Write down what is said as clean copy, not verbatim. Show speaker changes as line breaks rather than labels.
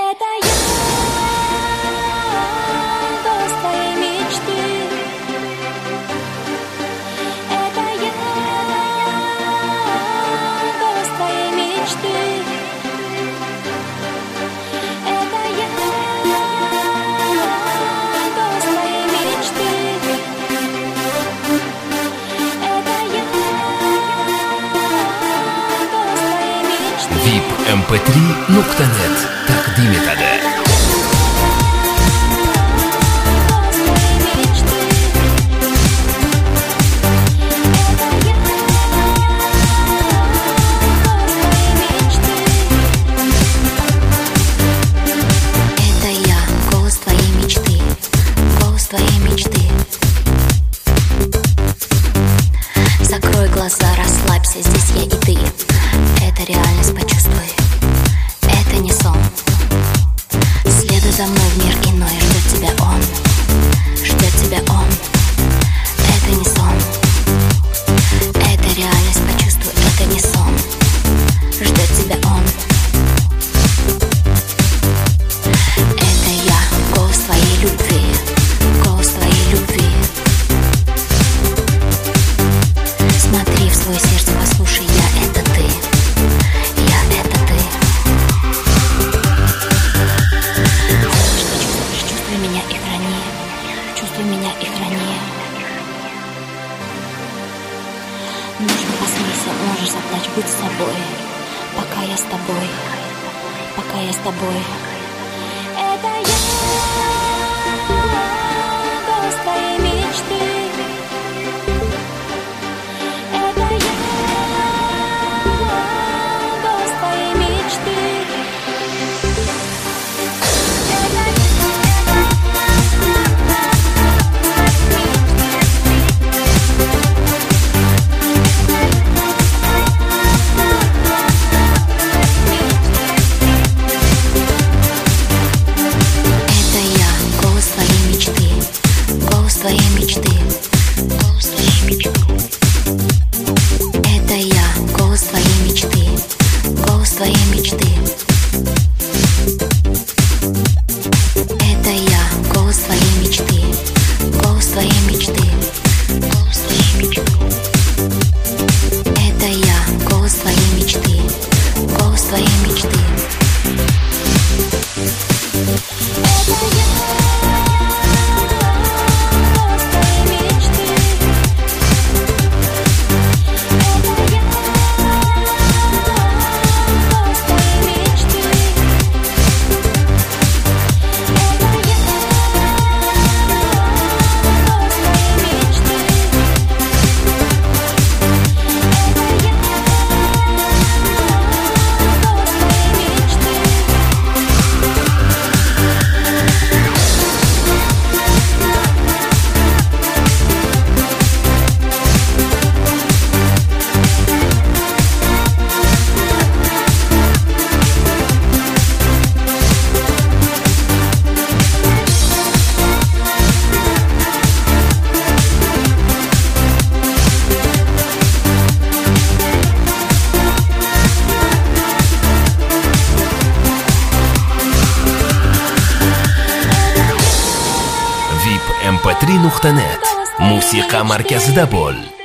VIP-mp3.net taqdim etadi.
Закрой глаза, расслабься, здесь я и ты. Это реальность, почувствуй. Это не сон. Следуй за мной в мир иной. Ждет тебя он. Ждет тебя он. Это не сон. Это реальность, почувствуй. Это не сон. Ждет тебя он. Это я, голос твоей любви. Голос твоей любви. Смотри в свое сердце, послушай, я это ты. Я это ты. Что чувствуешь? Чувствуй меня и храни. Чувствуй меня и храни. Нужно посмейся, можешь заплачь, будь с собой. Пока я с тобой. Пока я с тобой. Это я, голос твоей мечты.
VIP-mp3.net Musiqa markazida bo'l.